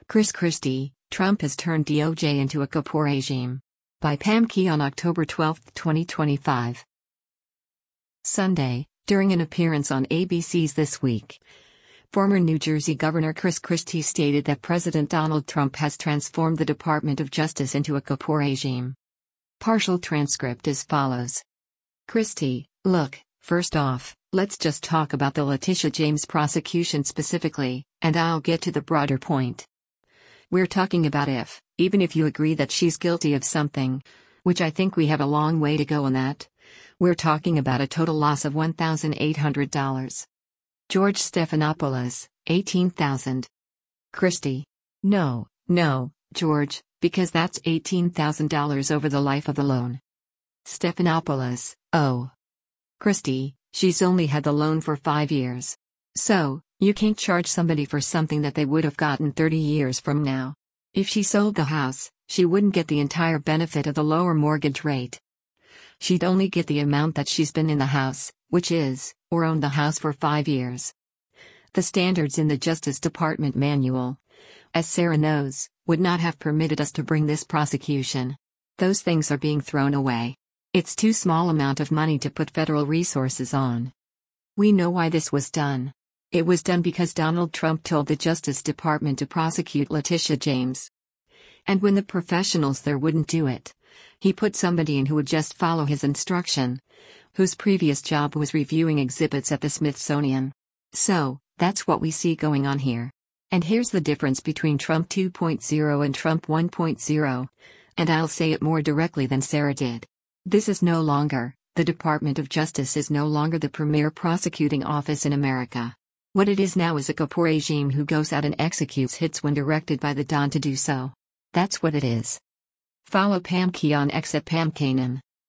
Chris Christie, Trump has turned DOJ into a Kapoor regime. By Pam Key on October 12, 2025. Sunday, during an appearance on ABC's This Week, former New Jersey Governor Chris Christie stated that President Donald Trump has transformed the Department of Justice into a Kapoor regime. Partial transcript as follows. Christie, look, first off, let's just talk about the Letitia James prosecution specifically, and I'll get to the broader point. We're talking about even if you agree that she's guilty of something, which I think we have a long way to go on that, we're talking about a total loss of $1,800. George Stephanopoulos, $18,000. Christie. No, George, because that's $18,000 over the life of the loan. Stephanopoulos, oh. Christie, she's only had the loan for 5 years. So, you can't charge somebody for something that they would have gotten 30 years from now. If she sold the house, she wouldn't get the entire benefit of the lower mortgage rate. She'd only get the amount that she's been in the house, which is, or owned the house for 5 years. The standards in the Justice Department manual, as Sarah knows, would not have permitted us to bring this prosecution. Those things are being thrown away. It's too small amount of money to put federal resources on. We know why this was done. It was done because Donald Trump told the Justice Department to prosecute Letitia James. And when the professionals there wouldn't do it, he put somebody in who would just follow his instruction, whose previous job was reviewing exhibits at the Smithsonian. So, that's what we see going on here. And here's the difference between Trump 2.0 and Trump 1.0, and I'll say it more directly than Sarah did. The Department of Justice is no longer the premier prosecuting office in America. What it is now is a Kapoor regime who goes out and executes hits when directed by the Don to do so. That's what it is. Follow Pam Key on X at Pam Kanan.